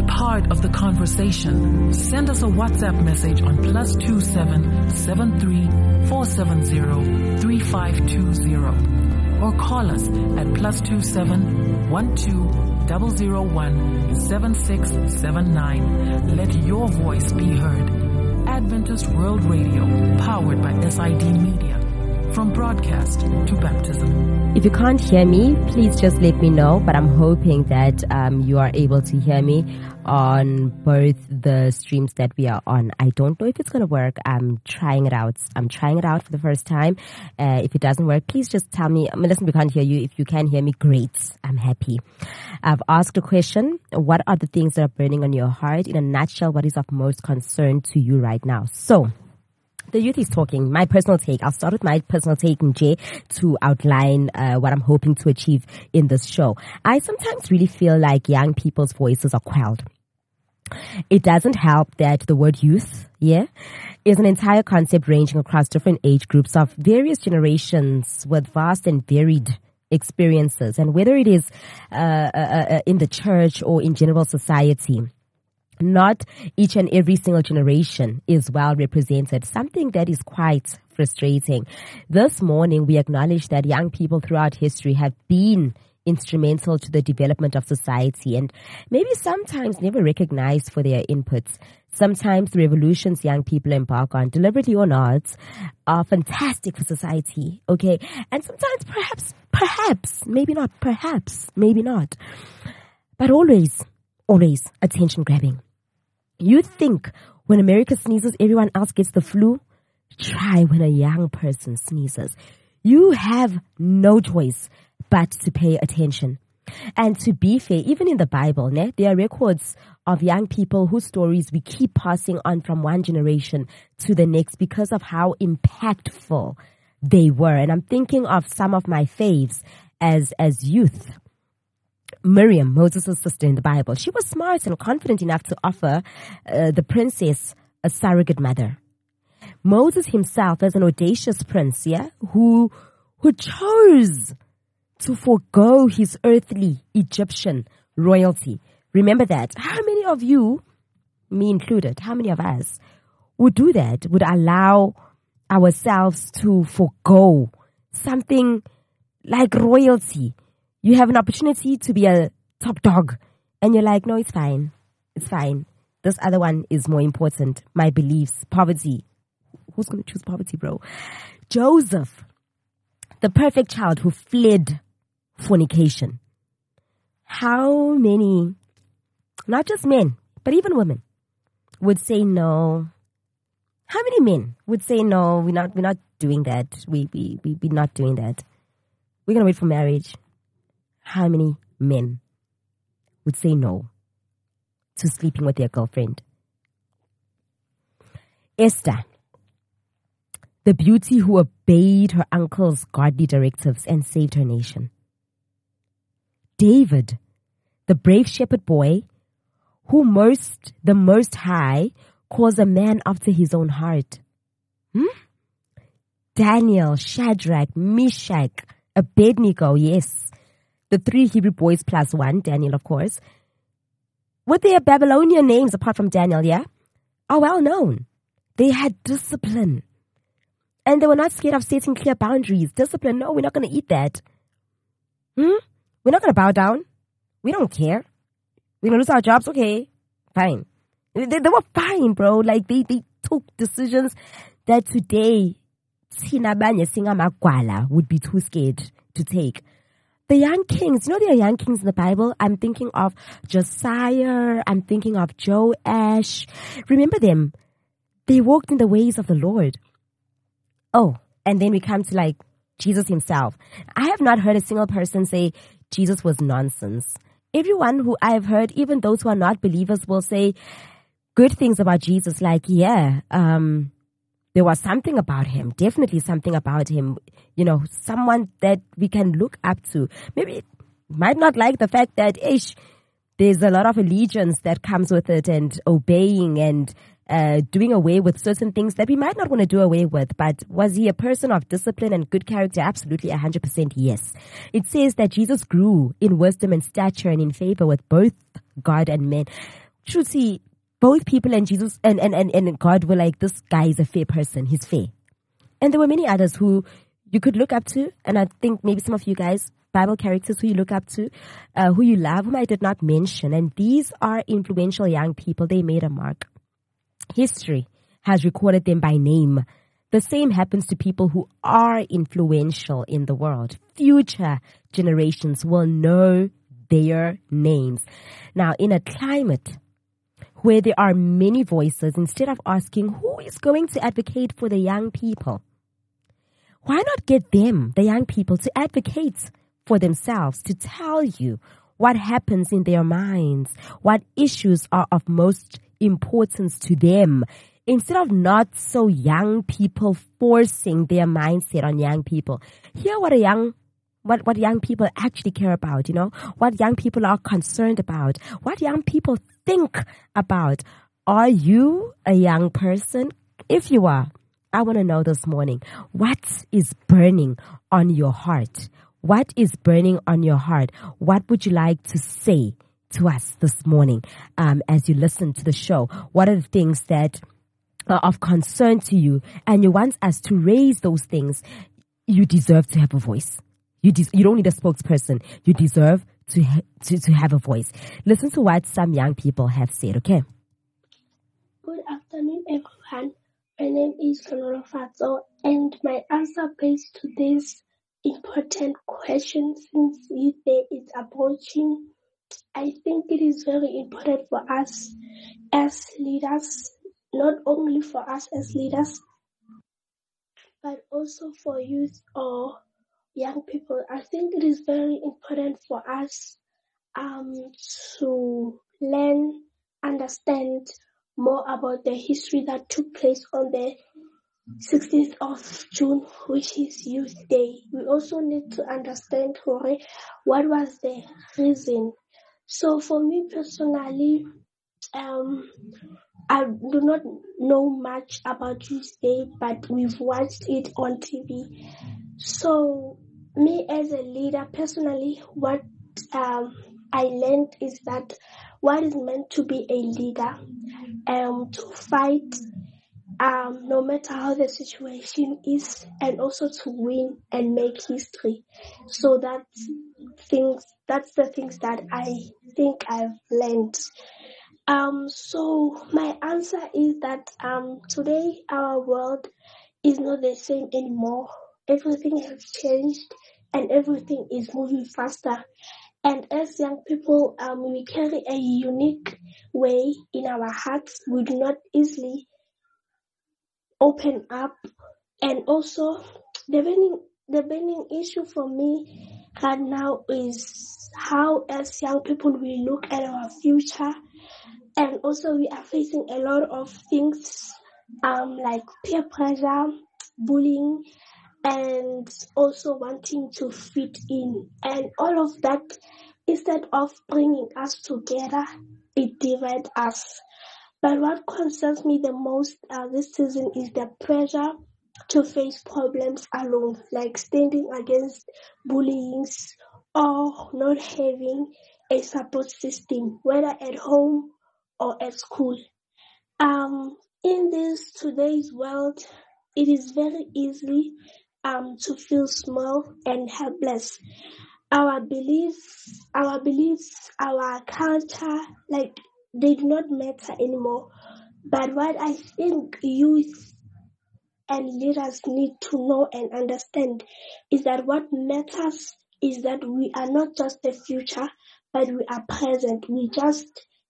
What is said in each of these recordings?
part of the conversation. Send us a WhatsApp message on +27 73 470 3520 or call us at +27 12 001 7679. Let your voice be heard. Adventist World Radio, powered by SID Media. From broadcast to baptism. If you can't hear me, please just let me know. But I'm hoping that you are able to hear me on both the streams that we are on. I don't know if it's going to work. I'm trying it out. For the first time. If it doesn't work, please just tell me. Listen, we can't hear you. If you can hear me, great. I'm happy. I've asked a question. What are the things that are burning on your heart? In a nutshell, what is of most concern to you right now? So, the youth is talking. My personal take. I'll start with my personal take, Nje, to outline what I'm hoping to achieve in this show. I sometimes really feel like young people's voices are quelled. It doesn't help that the word youth, is an entire concept ranging across different age groups of various generations with vast and varied experiences. And whether it is in the church or in general society, not each and every single generation is well represented, something that is quite frustrating. This morning, we acknowledge that young people throughout history have been instrumental to the development of society and maybe sometimes never recognized for their inputs. Sometimes the revolutions young people embark on, deliberately or not, are fantastic for society, okay? And sometimes perhaps, maybe not, but always attention grabbing. You think when America sneezes, everyone else gets the flu? Try when a young person sneezes. You have no choice but to pay attention. And to be fair, even in the Bible, there are records of young people whose stories we keep passing on from one generation to the next because of how impactful they were. And I'm thinking of some of my faves as youth. Miriam, Moses' sister in the Bible, she was smart and confident enough to offer the princess a surrogate mother. Moses himself, as an audacious prince, who chose to forego his earthly Egyptian royalty. Remember that. How many of you, me included, how many of us would do that, would allow ourselves to forego something like royalty? You have an opportunity to be a top dog and you're like, no, it's fine. This other one is more important. My beliefs, poverty. Who's going to choose poverty, bro? Joseph, the perfect child who fled fornication. How many, not just men, but even women, would say no? How many men would say no, we're not doing that. We're not doing that. We're going to wait for marriage. How many men would say no to sleeping with their girlfriend? Esther, the beauty who obeyed her uncle's godly directives and saved her nation. David, the brave shepherd boy who the Most High calls a man after his own heart. Daniel, Shadrach, Meshach, Abednego, yes. The 3 Hebrew boys plus 1, Daniel, of course, with their Babylonian names apart from Daniel, are well known. They had discipline. And they were not scared of setting clear boundaries. Discipline, no, we're not going to eat that. We're not going to bow down. We don't care. We're going to lose our jobs. Okay, fine. They were fine, bro. Like, they took decisions that today, Tina Banya Singa Magwala would be too scared to take. The young kings, there are young kings in the Bible. I'm thinking of Josiah. I'm thinking of Joash. Remember them. They walked in the ways of the Lord. Oh, and then we come to Jesus himself. I have not heard a single person say Jesus was nonsense. Everyone who I have heard, even those who are not believers, will say good things about Jesus. There was something about him, definitely something about him, someone that we can look up to. Maybe might not like the fact that there's a lot of allegiance that comes with it and obeying and doing away with certain things that we might not want to do away with. But was he a person of discipline and good character? Absolutely, 100% yes. It says that Jesus grew in wisdom and stature and in favor with both God and men. truthfully, both people and Jesus and God were like, this guy is a fair person. He's fair. And there were many others who you could look up to. And I think maybe some of you guys, Bible characters who you look up to, who you love, whom I did not mention. And these are influential young people. They made a mark. History has recorded them by name. The same happens to people who are influential in the world. Future generations will know their names. Now, in a climate where there are many voices, instead of asking who is going to advocate for the young people, why not get them, the young people, to advocate for themselves, to tell you what happens in their minds, what issues are of most importance to them, instead of not so young people forcing their mindset on young people. Hear what what young people actually care about, what young people are concerned about, what young people think about. Are you a young person? If you are, I want to know this morning, what is burning on your heart? What is burning on your heart? What would you like to say to us this morning as you listen to the show? What are the things that are of concern to you? And you want us to raise those things. You deserve to have a voice. You don't need a spokesperson. You deserve to have a voice. Listen to what some young people have said, okay? Good afternoon, everyone. My name is Sonora Fatso, and my answer based to this important question, since Youth Day is approaching, I think it is very important for us as leaders, not only for us as leaders, but also for youth or young people. I think it is very important for us to learn, understand more about the history that took place on the 16th of June, which is Youth Day. We also need to understand what was the reason. So for me personally, I do not know much about Youth Day, but we've watched it on TV. So me as a leader, personally, what I learned is that what is meant to be a leader, to fight no matter how the situation is, and also to win and make history. So that's the things that I think I've learned. So my answer is that today our world is not the same anymore. Everything has changed and everything is moving faster. And as young people, we carry a unique way in our hearts. We do not open up. And also the burning issue for me right now is how as young people we look at our future. And also we are facing a lot of things like peer pressure, bullying, and also wanting to fit in. And all of that, instead of bringing us together, it divides us. But what concerns me the most this season is the pressure to face problems alone, like standing against bullying or not having a support system, whether at home or at school. In this today's world, it is very easy to feel small and helpless. Our beliefs, our culture, like they do not matter anymore. But what I think youth and leaders need to know and understand is that what matters is that we are not just the future, but we are present. We just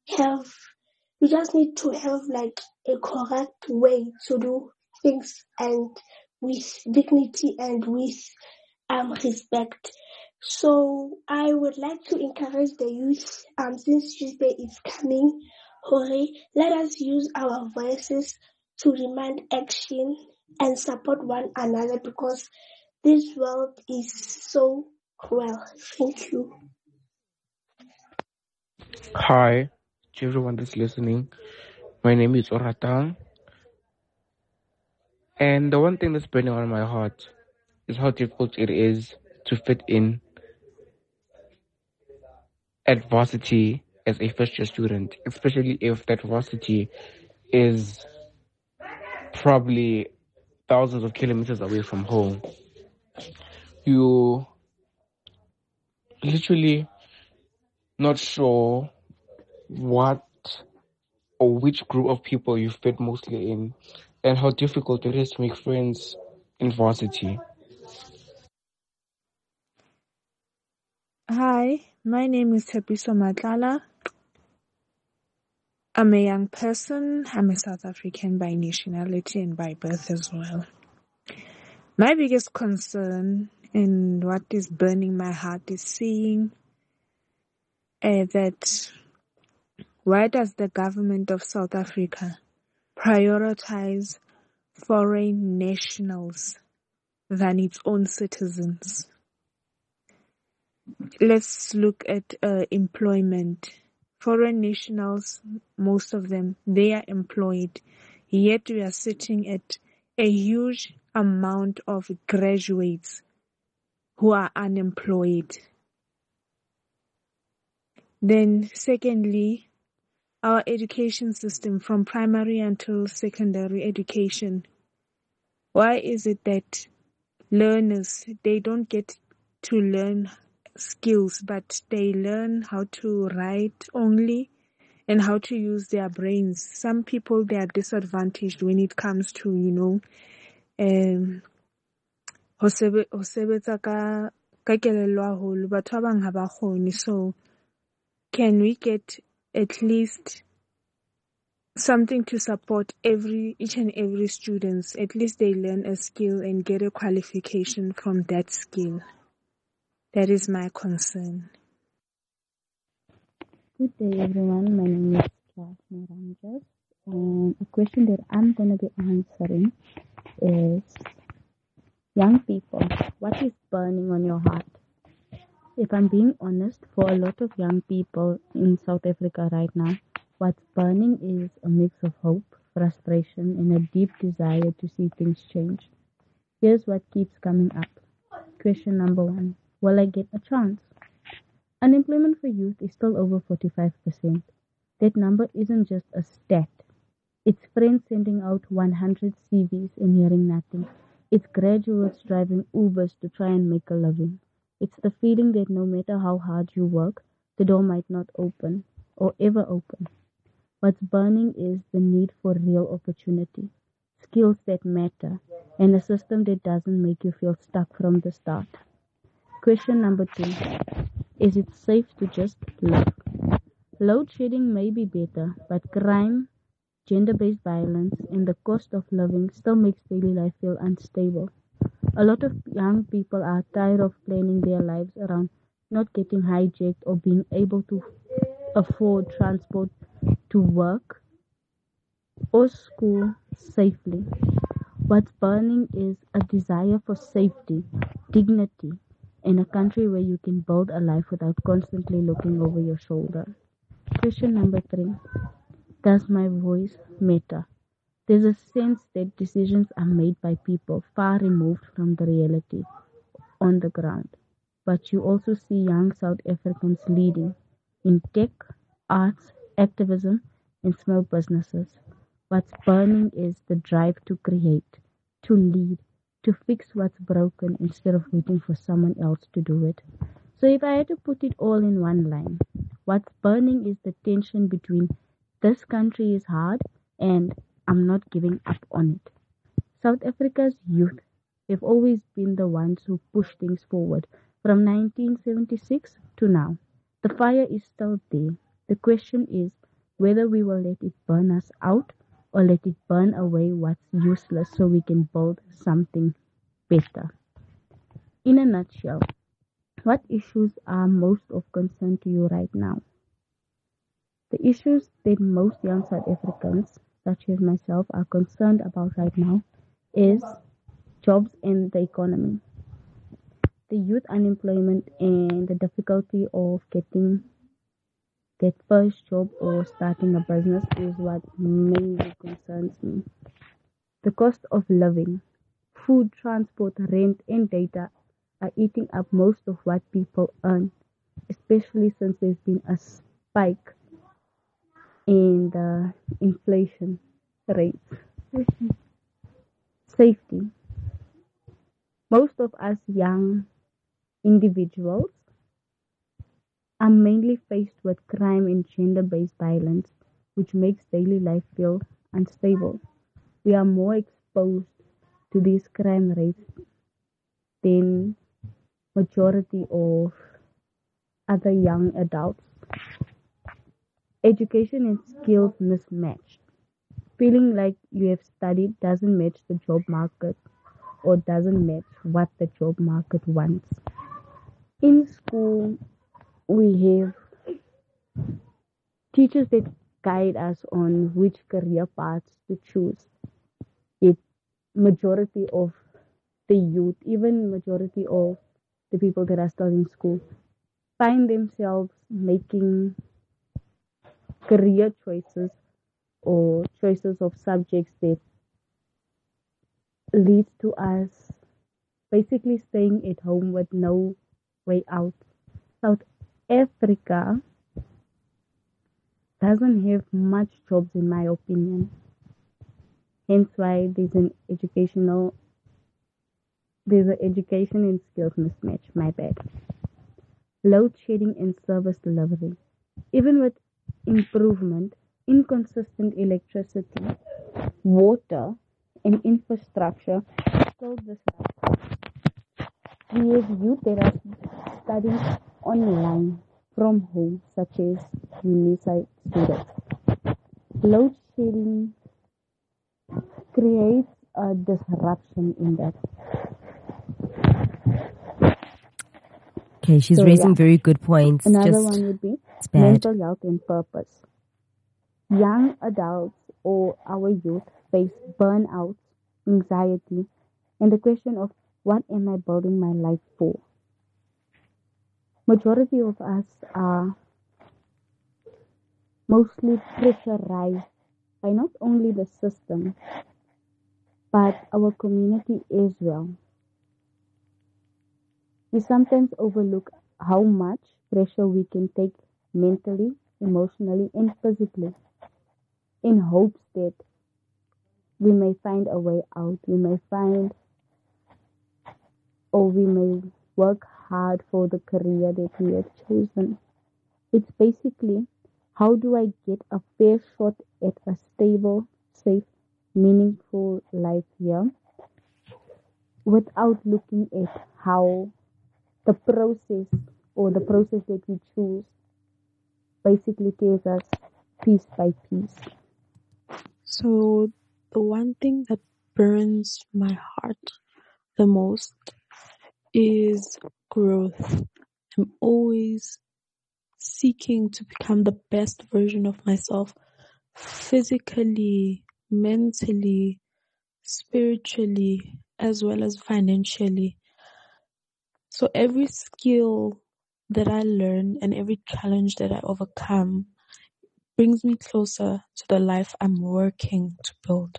need to have like a correct way to do things, and with dignity and with respect. So I would like to encourage the youth, since Tuesday is coming, let us use our voices to demand action and support one another, because this world is so cruel. Thank you. Hi to everyone that's listening. My name is Oratang. And the one thing that's burning on my heart is how difficult it is to fit in at varsity as a first year student, especially if that varsity is probably thousands of kilometers away from home. You literally not sure what or which group of people you fit mostly in, and how difficult it is to make friends in varsity. Hi, my name is Tepiso Matlala. I'm a young person. I'm a South African by nationality and by birth as well. My biggest concern and what is burning my heart is seeing that why does the government of South Africa prioritize foreign nationals than its own citizens? Let's look at employment. Foreign nationals, most of them, they are employed. Yet we are sitting at a huge amount of graduates who are unemployed. Then secondly, our education system from primary until secondary education. Why is it that learners, they don't get to learn skills, but they learn how to write only and how to use their brains? Some people, they are disadvantaged when it comes to, ho sebetsa ka kelello haholo. Batho ba bang ha ba kgone. So can we get at least something to support each and every students? At least they learn a skill and get a qualification from that skill. That is my concern. Good day, everyone. My name is Krasna Ranjas, and a question that I'm going to be answering is, young people, what is burning on your heart? If I'm being honest, for a lot of young people in South Africa right now, what's burning is a mix of hope, frustration, and a deep desire to see things change. Here's what keeps coming up. Question number 1. Will I get a chance? Unemployment for youth is still over 45%. That number isn't just a stat. It's friends sending out 100 CVs and hearing nothing. It's graduates driving Ubers to try and make a living. It's the feeling that no matter how hard you work, the door might not open or ever open. What's burning is the need for real opportunity, skills that matter, and a system that doesn't make you feel stuck from the start. Question number 2. Is it safe to just live? Load shedding may be better, but crime, gender-based violence, and the cost of living still makes daily life feel unstable. A lot of young people are tired of planning their lives around not getting hijacked or being able to afford transport to work or school safely. What's burning is a desire for safety, dignity, in a country where you can build a life without constantly looking over your shoulder. Question number 3. Does my voice matter? There's a sense that decisions are made by people far removed from the reality on the ground. But you also see young South Africans leading in tech, arts, activism, and small businesses. What's burning is the drive to create, to lead, to fix what's broken instead of waiting for someone else to do it. So if I had to put it all in one line, what's burning is the tension between this country is hard and I'm not giving up on it. South Africa's youth have always been the ones who push things forward from 1976 to now. The fire is still there. The question is whether we will let it burn us out or let it burn away what's useless so we can build something better. In a nutshell, what issues are most of concern to you right now? The issues that most young South Africans, such as myself, are concerned about right now is jobs and the economy. The youth unemployment and the difficulty of getting that first job or starting a business is what mainly concerns me. The cost of living, food, transport, rent, and data are eating up most of what people earn, especially since there's been a spike in the inflation rates. Safety. Most of us young individuals are mainly faced with crime and gender-based violence, which makes daily life feel unstable. We are more exposed to these crime rates than majority of other young adults. Education and skills mismatched. Feeling like you have studied doesn't match the job market or doesn't match what the job market wants. In school, we have teachers that guide us on which career paths to choose. Yet majority of the youth, even majority of the people that are still in school, find themselves making career choices or choices of subjects that leads to us basically staying at home with no way out. South Africa doesn't have much jobs in my opinion. Hence why there's an education and skills mismatch, my bad. Load shedding and service delivery. Even with improvement, inconsistent electricity, water, and infrastructure still disrupt. We have youth that are studying online from home, such as UNISA students. Load shedding creates a disruption in that. Okay, she's So, raising yeah. very good points. Another Just one would be it's bad. mental health and purpose. Young adults or our youth face burnout, anxiety, and the question of what am I building my life for? Majority of us are mostly pressurized by not only the system, but our community as well. We sometimes overlook how much pressure we can take mentally, emotionally, and physically in hopes that we may find a way out. We may work hard for the career that we have chosen. It's basically, how do I get a fair shot at a stable, safe, meaningful life here without looking at how the process that we choose basically tears us piece by piece. So the one thing that burns my heart the most is growth. I'm always seeking to become the best version of myself, physically, mentally, spiritually, as well as financially. So every skill that I learn and every challenge that I overcome brings me closer to the life I'm working to build.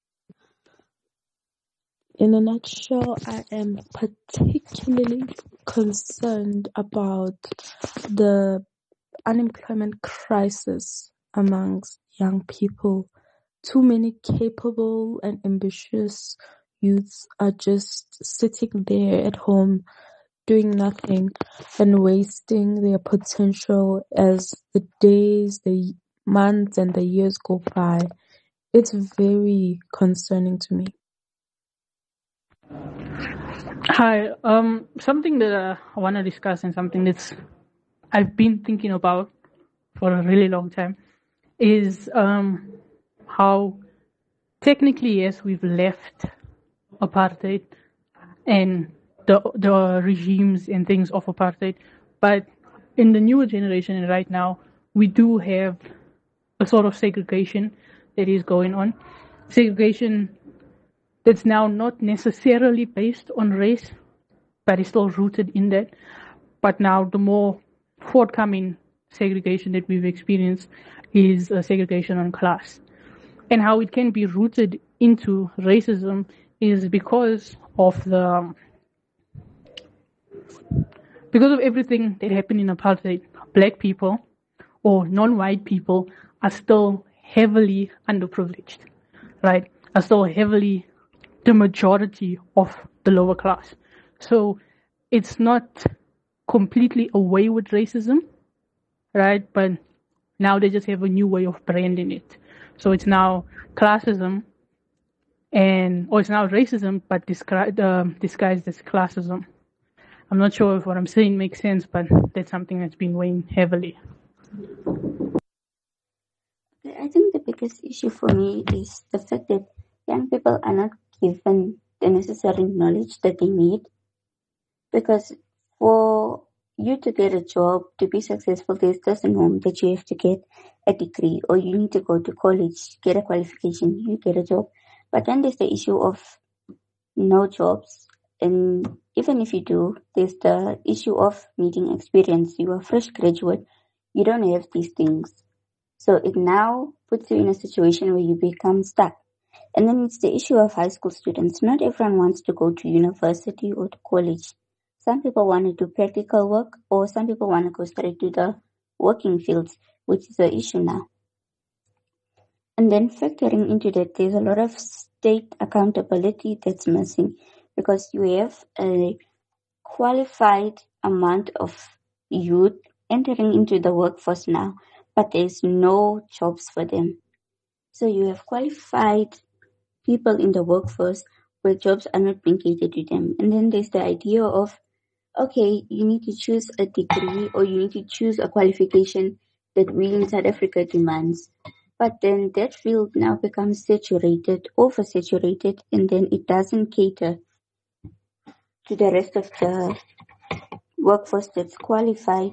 In a nutshell, I am particularly concerned about the unemployment crisis amongst young people. Too many capable and ambitious youths are just sitting there at home doing nothing and wasting their potential as the days, the months, and the years go by. It's very concerning to me. Hi, something that I want to discuss and something that's I've been thinking about for a really long time is how technically, yes, we've left apartheid and the regimes and things of apartheid, but in the newer generation and right now, we do have a sort of segregation that is going on. Segregation that's now not necessarily based on race, but is still rooted in that. But now the more forthcoming segregation that we've experienced is a segregation on class. And how it can be rooted into racism is because of everything that happened in apartheid. Black people or non-white people are still heavily underprivileged, right? Are still heavily the majority of the lower class. So it's not completely away with racism, right? But now they just have a new way of branding it. So it's now classism, or it's now racism, but disguised as classism. I'm not sure if what I'm saying makes sense, but that's something that's been weighing heavily. I think the biggest issue for me is the fact that young people are not given the necessary knowledge that they need. Because for you to get a job, to be successful, there's just a norm that you have to get a degree or you need to go to college, get a qualification, you get a job. But then there's the issue of no jobs. And even if you do, there's the issue of needing experience. You are a fresh graduate, you don't have these things. So it now puts you in a situation where you become stuck. And then it's the issue of high school students. Not everyone wants to go to university or to college. Some people want to do practical work, or some people want to go straight to the working fields, which is the issue now. And then factoring into that, there's a lot of state accountability that's missing, because you have a qualified amount of youth entering into the workforce now, but there's no jobs for them. So you have qualified people in the workforce where jobs are not being catered to them. And then there's the idea of, okay, you need to choose a degree or you need to choose a qualification that we in South Africa demands. But then that field now becomes saturated, oversaturated, and then it doesn't cater to the rest of the workforce that's qualified.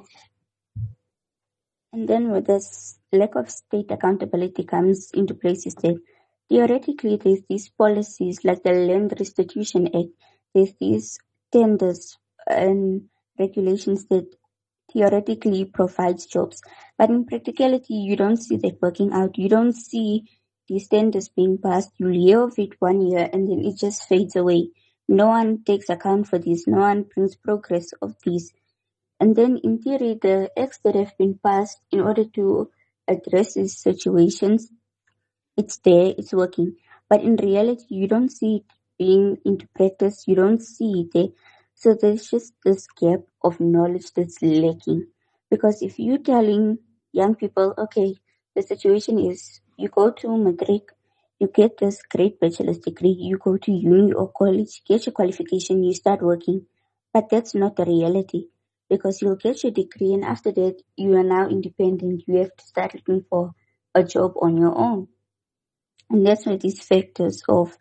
And then with this lack of state accountability comes into place is that theoretically there's these policies like the Land Restitution Act, there's these tenders and regulations that theoretically provides jobs. But in practicality, you don't see that working out. You don't see these tenders being passed. You hear of it 1 year and then it just fades away. No one takes account for this. No one brings progress of these. And then in theory, the acts that have been passed in order to address these situations, it's there, it's working. But in reality, you don't see it being into practice. You don't see it there. So there's just this gap of knowledge that's lacking. Because if you're telling young people, okay, the situation is you go to matric, you get this great bachelor's degree, you go to uni or college, get your qualification, you start working. But that's not the reality. Because you'll get your degree and after that, you are now independent. You have to start looking for a job on your own. And that's why these factors of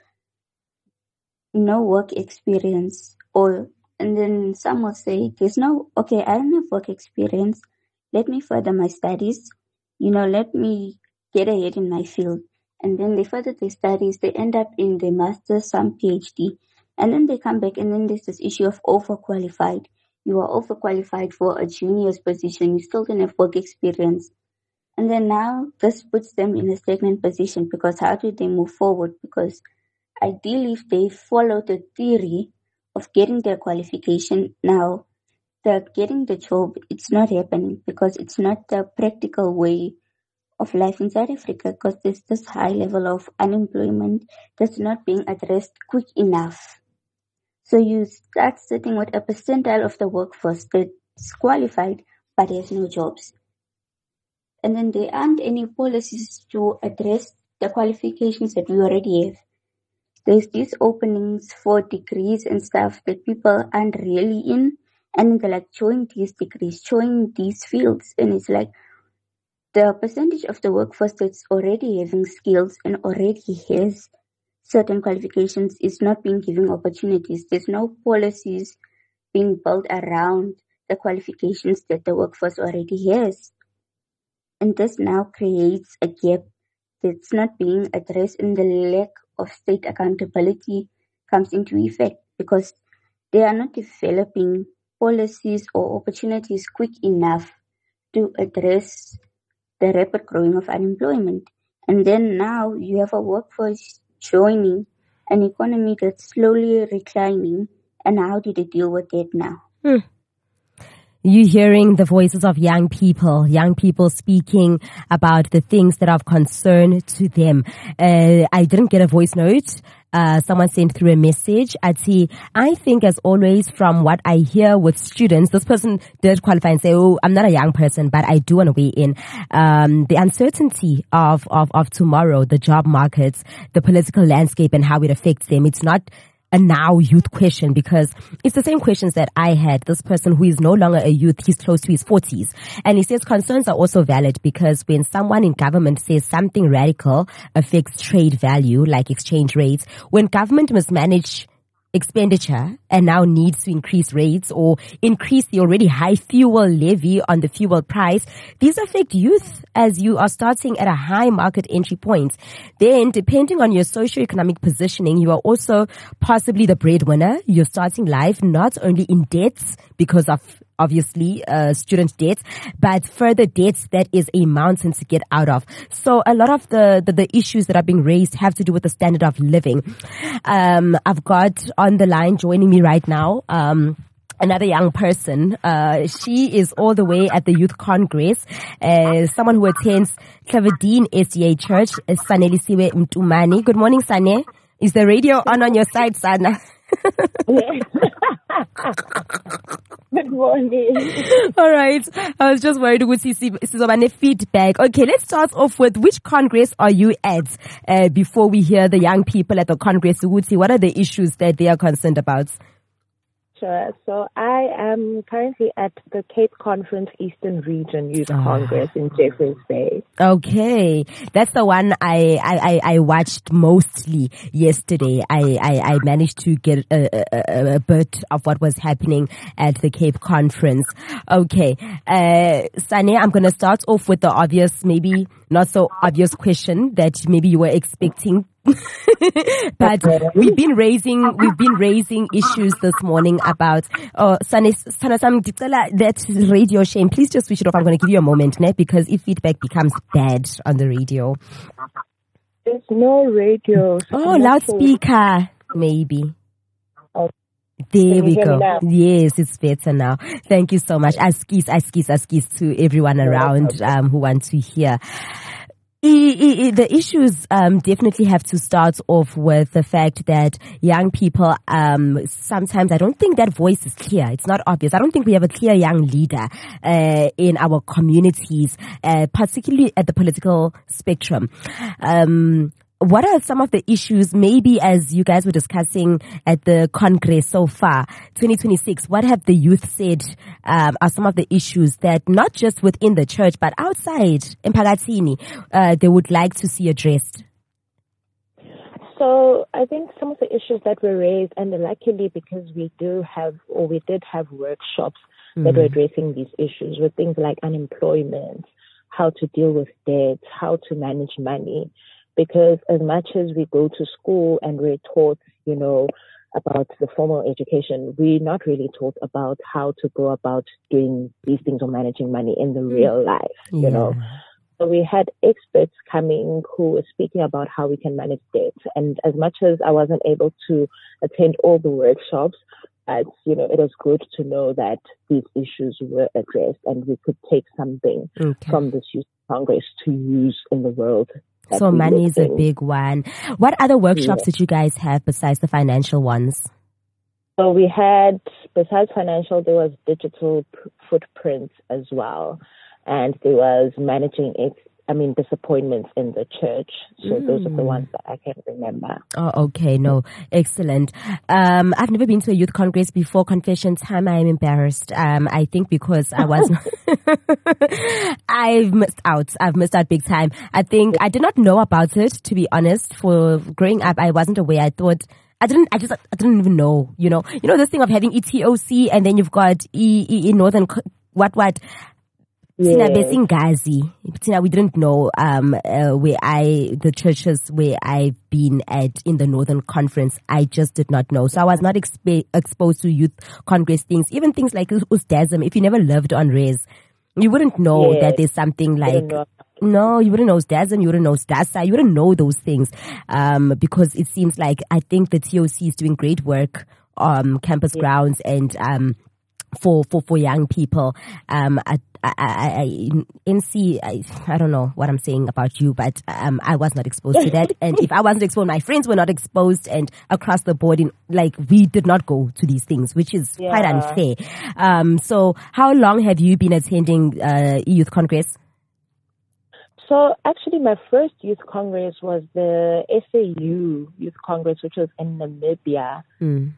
no work experience and then some will say, okay, I don't have work experience. Let me further my studies. Let me get ahead in my field. And then they further their studies. They end up in their master's, some PhD. And then they come back and then there's this issue of overqualified. You are overqualified for a junior's position. You still don't have work experience. And then now this puts them in a stagnant position because how do they move forward? Because ideally if they follow the theory of getting their qualification now, getting the job, it's not happening because it's not the practical way of life in South Africa because there's this high level of unemployment that's not being addressed quick enough. So you start sitting with a percentile of the workforce that's qualified but has no jobs. And then there aren't any policies to address the qualifications that we already have. There's these openings for degrees and stuff that people aren't really in. And they're like, join these degrees, join these fields. And it's like the percentage of the workforce that's already having skills and already has certain qualifications is not being given opportunities. There's no policies being built around the qualifications that the workforce already has. And this now creates a gap that's not being addressed, and the lack of state accountability comes into effect because they are not developing policies or opportunities quick enough to address the rapid growing of unemployment. And then now you have a workforce joining an economy that's slowly reclining. And how do they deal with that now? You hearing the voices of young people speaking about the things that are of concern to them. I didn't get a voice note. Someone sent through a message. I think, as always, from what I hear with students, this person did qualify and say, oh, I'm not a young person, but I do want to weigh in. The uncertainty of tomorrow, the job markets, the political landscape and how it affects them. It's not a now youth question, because it's the same questions that I had. This person who is no longer a youth, he's close to his 40s. And he says concerns are also valid because when someone in government says something radical affects trade value, like exchange rates, when government must manage expenditure and now needs to increase rates or increase the already high fuel levy on the fuel price, these affect youth as you are starting at a high market entry point. Then, depending on your socioeconomic positioning, you are also possibly the breadwinner. You're starting life not only in debts because of obviously student debts, but further debts that is a mountain to get out of. So a lot of the issues that are being raised have to do with the standard of living. I've got on the line joining me right now another young person. She is all the way at the Youth Congress, someone who attends Claverdine SDA Church, Sanelisiwe Mtumani. Good morning, Sane. Is the radio on your side, Sana? Good morning. All right. I was just worried with Sizobane feedback. Okay, let's start off with which Congress are you at before we hear the young people at the Congress. What are the issues that they are concerned about? Sure. So I am currently at the Cape Conference Eastern Region Youth Congress in Jeffreys Bay. Okay. That's the one I watched mostly yesterday. I managed to get a bit of what was happening at the Cape Conference. Okay. Sane, I'm going to start off with the obvious, maybe not so obvious question that maybe you were expecting. But we've been raising issues this morning about that radio shame. Please just switch it off. I'm going to give you a moment, because if feedback becomes bad on the radio. There's no radio. So loudspeaker, maybe. Oh. There we go. Yes, it's better now. Thank you so much. Askis to everyone around who want to hear. The issues definitely have to start off with the fact that young people, sometimes I don't think that voice is clear. It's not obvious. I don't think we have a clear young leader in our communities, particularly at the political spectrum. What are some of the issues, maybe as you guys were discussing at the Congress so far, 2026, what have the youth said are some of the issues that not just within the church, but outside in Pagatini, they would like to see addressed? So I think some of the issues that were raised, and luckily because we did have workshops that were addressing these issues with things like unemployment, how to deal with debt, how to manage money. Because as much as we go to school and we're taught, about the formal education, we're not really taught about how to go about doing these things or managing money in the real life, So we had experts coming who were speaking about how we can manage debt. And as much as I wasn't able to attend all the workshops, it was good to know that these issues were addressed and we could take something from this Youth Congress to use in the world. So money is a big one. What other workshops did you guys have besides the financial ones? So we had, besides financial, there was digital footprints as well. And there was managing disappointments in the church. So those are the ones that I can remember. Oh, okay. No, excellent. I've never been to a youth congress before. Confession time, I am embarrassed. I think because I was, I've missed out. I've missed out big time. I think I did not know about it, to be honest. For growing up, I wasn't aware. I thought, I didn't even know, this thing of having ETOC and then you've got Northern, what? Yeah. We didn't know the churches where I've been at in the Northern Conference. I just did not know. So I was not exposed to youth congress things, even things like USDASM. If you never lived on Res, you wouldn't know that there's something like... No, you wouldn't know SDASM, you wouldn't know SDASA, you wouldn't know those things because it seems like I think the TOC is doing great work on campus grounds and for young people. NC, I don't know what I'm saying about you, but I was not exposed to that. And if I wasn't exposed, my friends were not exposed, and across the board, we did not go to these things, which is quite unfair. So how long have you been attending Youth Congress? So actually my first Youth Congress was the SAU Youth Congress, which was in Namibia in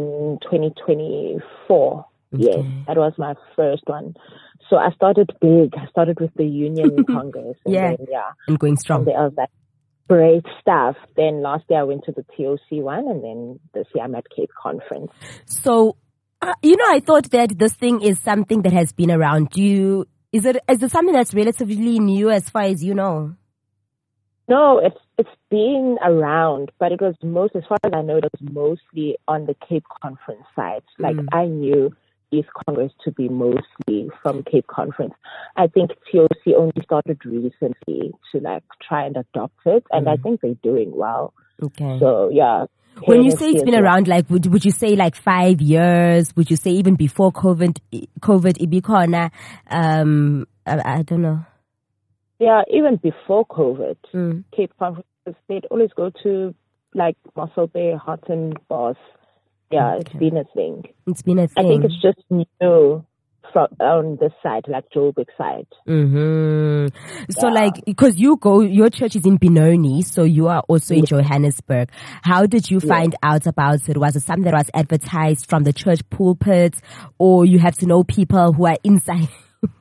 2024. Okay. Yes, that was my first one. So I started big. I started with the Union Congress. And and going strong. And I was like, great stuff. Then last year I went to the TOC one, and then this year I'm at Cape Conference. So, I thought that this thing is something that has been around. Is it something that's relatively new as far as you know? No, it's been around, but it was as far as I know, it was mostly on the Cape Conference side. Like I knew Youth Congress to be mostly from Cape Conference. I think TOC only started recently to try and adopt it, and I think they're doing well. Okay. So yeah. When you say it's been around, would you say 5 years? Would you say even before COVID ibikona? I don't know. Yeah, even before COVID, Cape Conference, they'd always go to Mossel Bay, Houghton, Boss. Yeah, okay. It's been a thing. It's been a thing. I think it's just new on this side, Joburg side. So because your church is in Benoni, so you are also in Johannesburg. How did you find out about it? Was it something that was advertised from the church pulpit, or you have to know people who are inside?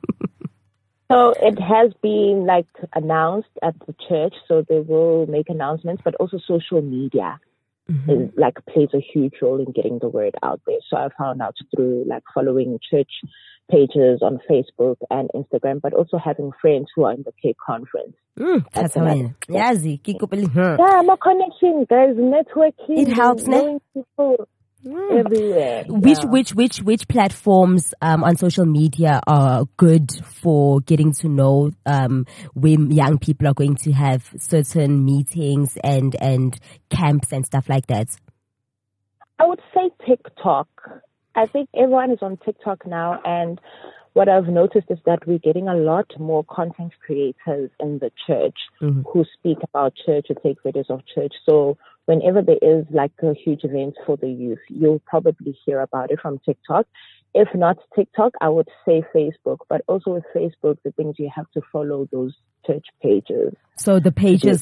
So it has been announced at the church, so they will make announcements, but also social media. Plays a huge role in getting the word out there. So I found out through following church pages on Facebook and Instagram, but also having friends who are in the Cape Conference. That's amazing. Yeah, more connection, guys, networking. It helps, knowing people everywhere. Which platforms on social media are good for getting to know when young people are going to have certain meetings and camps and stuff like that? I would say TikTok. I think everyone is on TikTok now, and what I've noticed is that we're getting a lot more content creators in the church who speak about church or take videos of church. So whenever there is a huge event for the youth, you'll probably hear about it from TikTok. If not TikTok, I would say Facebook. But also with Facebook, the things you have to follow those church pages. So the pages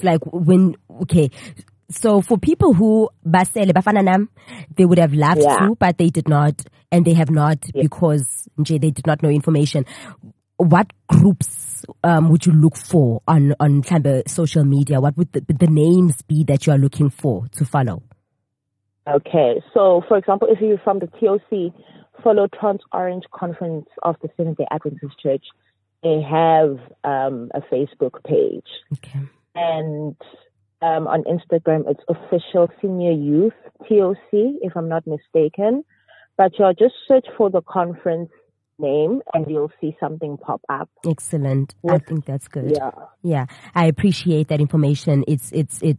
So for people who basele bafananam, they would have loved to, but they did not, and they have not because they did not know information. What groups would you look for on social media? What would the names be that you are looking for to follow? Okay, so for example, if you're from the TOC, follow Trans Orange Conference of the Seventh-day Adventist Church. They have a Facebook page. Okay. And on Instagram, it's Official Senior Youth TOC, if I'm not mistaken. But you'll just search for the conference name and you'll see something pop up. Excellent. I think that's good. Yeah. I appreciate that information. It's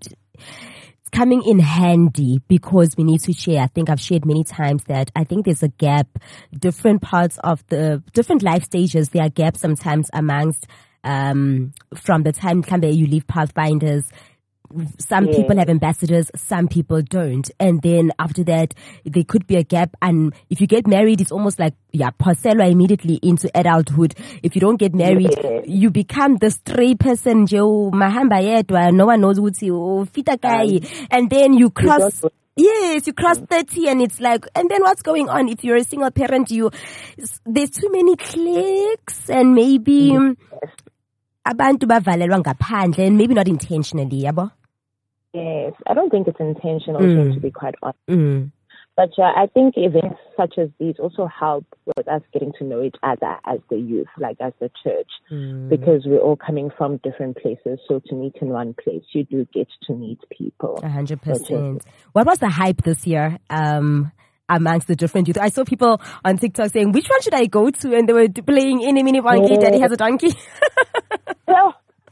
coming in handy because we need to share. I think I've shared many times that I think there's a gap, different parts of the different life stages. There are gaps sometimes amongst, from the time you leave Pathfinders. Some people have ambassadors, some people don't. And then after that, there could be a gap. And if you get married, it's almost like, parcello immediately into adulthood. If you don't get married, you become the stray person. No one knows who's you. And then you cross. Yes, you cross 30 and it's and then what's going on? If you're a single parent, there's too many cliques and maybe abantu bavalelwa ngaphandle and maybe not intentionally, yabo? Yes, I don't think it's intentional, to be quite honest. But I think events such as these also help with us getting to know each other as the youth, as the church, because we're all coming from different places. So to meet in one place, you do get to meet people. 100%. What was the hype this year? Amongst the different youth. I saw people on TikTok saying, which one should I go to? And they were playing Any Mini Monkey, Daddy Has a Donkey. Well,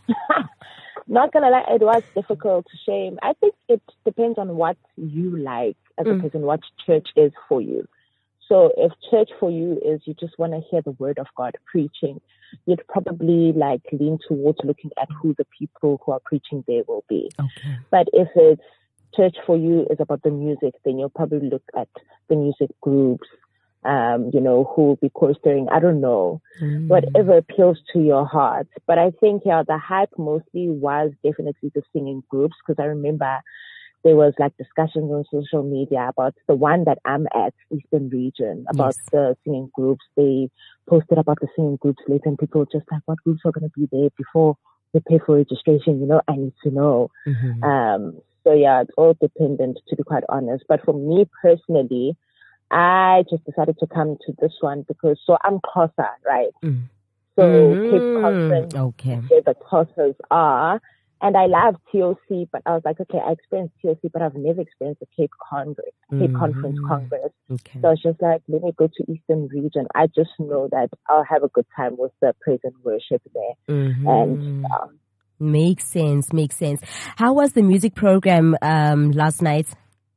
not gonna lie, it was difficult to shame. I think it depends on what you like as a person, what church is for you. So if church for you is you just want to hear the word of God preaching, you'd probably like lean towards looking at who the people who are preaching there will be. Okay. But if it's church for you is about the music, then you'll probably look at the music groups, who will be choristering. I don't know, whatever appeals to your heart. But I think, the hype mostly was definitely the singing groups, because I remember there was like discussions on social media about the one that I'm at, Eastern Region, about the singing groups. They posted about the singing groups later, and people were just like, what groups are going to be there before they pay for registration? I need to know. So it's all dependent, to be quite honest. But for me personally, I just decided to come to this one because, I'm Xhosa, right? So Cape Conference, where the Xhosas are. And I love TOC, but I was like, okay, I experienced TOC, but I've never experienced the Cape Conference Congress. Okay. So I was just like, let me go to Eastern Region. I just know that I'll have a good time with the praise and worship there. And makes sense. How was the music program last night?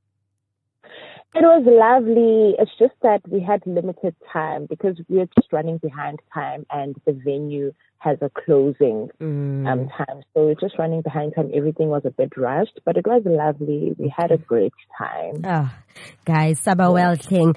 It was lovely. It's just that we had limited time because we were just running behind time, and the venue has a closing time. So we're just running behind time. Everything was a bit rushed, but it was lovely. We had a great time. Oh, guys, Sabawell King.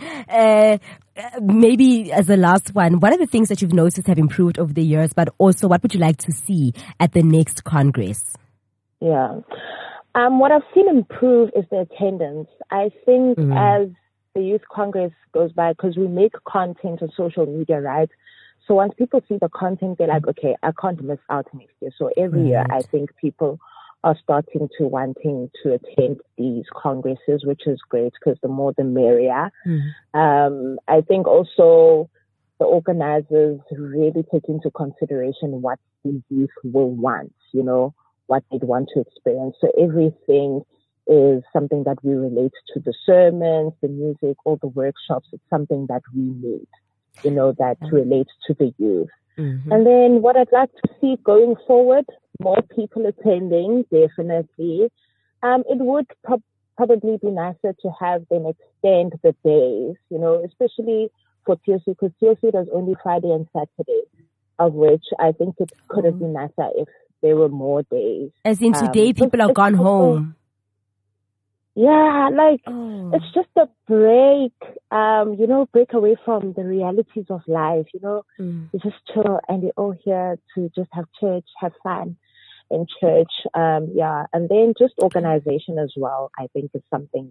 Maybe as a last one, what are the things that you've noticed have improved over the years, but also what would you like to see at the next Congress? Yeah. What I've seen improve is the attendance. I think as the Youth Congress goes by, because we make content on social media, right? So once people see the content, they're like, okay, I can't miss out next year. So every year, I think people are starting to wanting to attend these congresses, which is great because the more the merrier. I think also the organizers really take into consideration what the youth will want, what they'd want to experience. So everything is something that we relate to, the sermons, the music, all the workshops. It's something that we need, that relates to the youth. And then what I'd like to see going forward, more people attending, definitely. It would probably be nicer to have them extend the days, especially for TOC, because TOC does only Friday and Saturday, of which I think it could have been nicer if there were more days. As in today, people are gone home. Yeah, it's just a break, break away from the realities of life, You just chill and you're all here to just have church, have fun in church. And then just organization as well, I think is something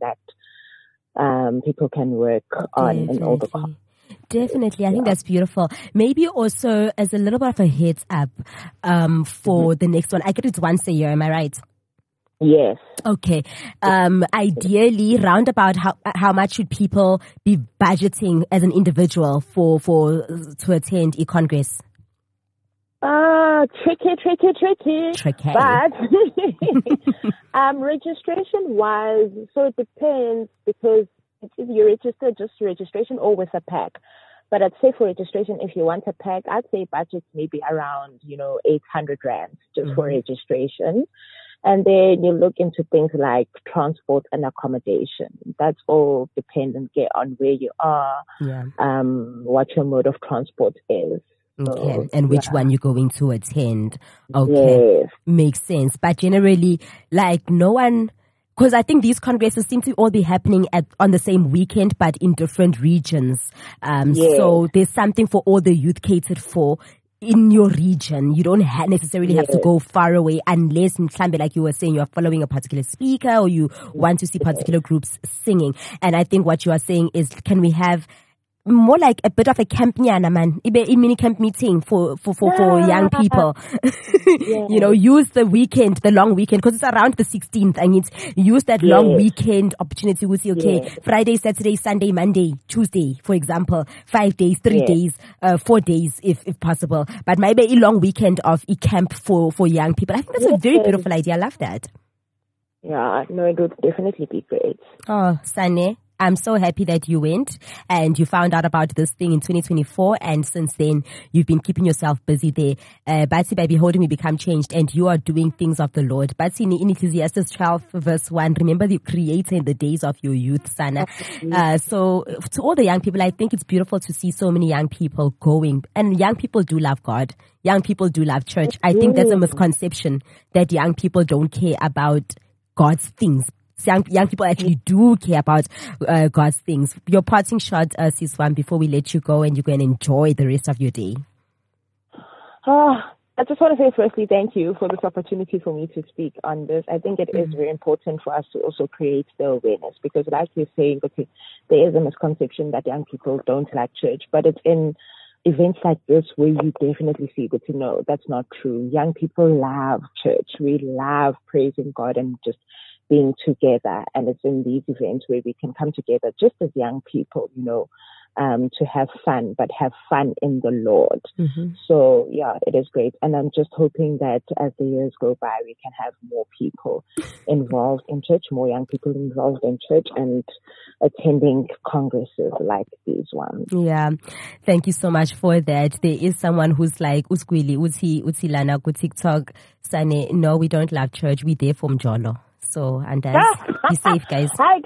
that people can work on in all the Definitely. I think that's beautiful. Maybe also as a little bit of a heads up for the next one. I get it once a year, am I right? Yes. Okay. Ideally, round about how much should people be budgeting as an individual to attend a Congress? Tricky. But registration wise, so it depends because if you register just registration or with a pack. But I'd say for registration, if you want a pack, I'd say budget maybe around, 800 Rand just for registration. And then you look into things like transport and accommodation. That's all dependent on where you are, what your mode of transport is. Okay, and which one you're going to attend. Okay, makes sense. But generally, no one... Because I think these congresses seem to all be happening on the same weekend, but in different regions. So there's something for all the youth catered for in your region. You don't necessarily have to go far away unless, like you were saying, you're following a particular speaker or you want to see particular groups singing. And I think what you are saying is, can we have more like a bit of a camp nyana, man, a mini camp meeting for young people. Use the weekend, the long weekend, because it's around the 16th. I mean, use that long weekend opportunity. We say, okay, Friday, Saturday, Sunday, Monday, Tuesday, for example, 5 days, 3 days, 4 days, if possible. But maybe a long weekend of a camp for young people. I think that's a very beautiful idea. I love that. Yeah, no, it would definitely be great. Oh, Sane, I'm so happy that you went and you found out about this thing in 2024. And since then, you've been keeping yourself busy there. Batsy, by beholding me become changed, and you are doing things of the Lord. Batsy, in Ecclesiastes 12 verse 1, remember the Creator in the days of your youth, Sana. So to all the young people, I think it's beautiful to see so many young people going. And young people do love God. Young people do love church. I think that's a misconception that young people don't care about God's things. Young people actually do care about God's things. Your parting shot, Sis One, before we let you go and you can enjoy the rest of your day. I just want to say firstly, thank you for this opportunity for me to speak on this. I think it is very important for us to also create the awareness, because like you're saying, okay, there is a misconception that young people don't like church, but it's in events like this where you definitely see, good to know that's not true. Young people love church. We love praising God and just being together. And it's in these events where we can come together just as young people, you know, to have fun, but have fun in the Lord. So yeah, it is great. And I'm just hoping that as the years go by, we can have more people involved in church, more young people involved in church and attending congresses like these ones. Yeah. Thank you so much for that. There is someone who's like, Uskwili, Utilana, ku TikTok, Sane, no, we don't love church. We there from Jolo. So, and be safe, guys.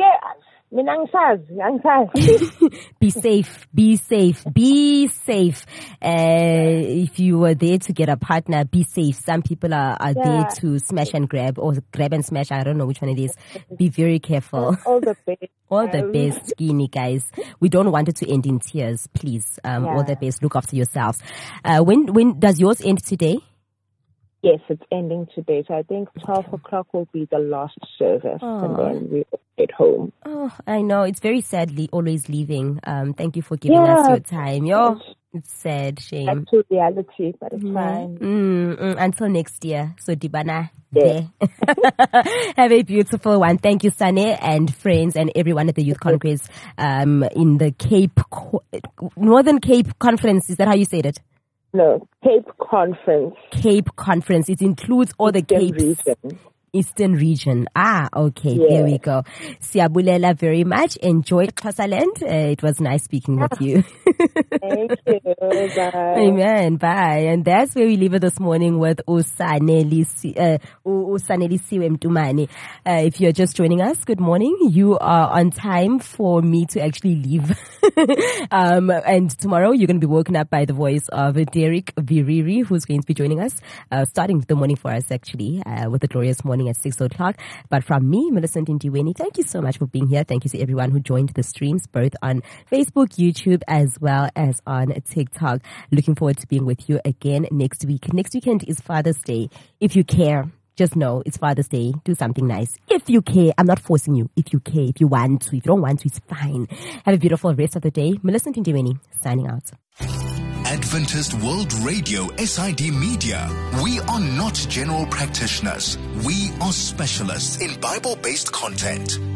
Be safe. Be safe. Be safe. If you were there to get a partner, be safe. Some people are there to smash and grab, or grab and smash. I don't know which one it is. Be very careful. All the best. All the best, skinny guys. We don't want it to end in tears, please. All the best. Look after yourselves. When does yours end today? Yes, it's ending today. So I think 12 o'clock will be the last service, and then we will get home. Oh, I know. It's very sadly always leaving. Thank you for giving us your time. It's sad, shame. Back to reality, but it's fine. Until next year. So Dibana. Yeah. Have a beautiful one. Thank you, Sane, and friends, and everyone at the Youth Congress in the Northern Cape Conference. Is that how you said it? No, Cape Conference. Cape Conference. It includes all the Capes. Eastern region. Okay. Yeah. There we go. Siyabulela very much. Enjoy Xhosa Land. It was nice speaking with you. Thank you. Bye. Amen. Bye. And that's where we leave it this morning with Usanelisiwe Mtumani. If you're just joining us, good morning. You are on time for me to actually leave. And tomorrow you're going to be woken up by the voice of Derek Viriri, who's going to be joining us, starting the morning for us actually, with the glorious morning at 6 o'clock. But from me, Millicent Ndiweni, thank you so much for being here. Thank you to everyone who joined the streams, both on Facebook, YouTube, as well as on TikTok. Looking forward to being with you again next week. Next weekend is Father's Day. If you care, just know it's Father's Day. Do something nice. If you care, I'm not forcing you. If you care, if you want to, if you don't want to, it's fine. Have a beautiful rest of the day. Millicent Ndiweni, signing out. Adventist World Radio, SID Media. We are not general practitioners. We are specialists in Bible-based content.